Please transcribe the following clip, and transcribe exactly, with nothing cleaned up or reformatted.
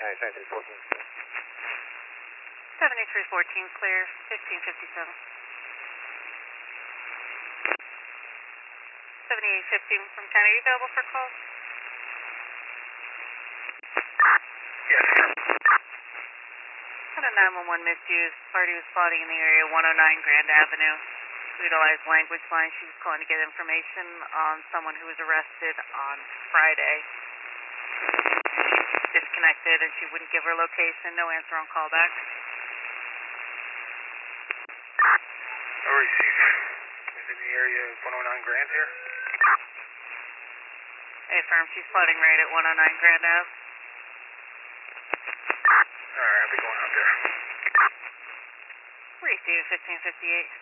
Alright, seventy-three fourteen. seventy-three fourteen, clear, fifteen fifty-seven. seventy-eight fifteen from ten, are you available for calls? Yes. Had a nine one one misuse. Party was spotting in the area, one oh nine Grand Avenue. Utilized language line. She was calling to get information on someone who was arrested on Friday. Disconnected and she wouldn't give her location. No answer on callback. I received. Is in the area of one oh nine Grand here? Hey, firm. She's spotting right at one oh nine Grand Ave. Alright, I'll be going out there. Receive fifteen fifty-eight.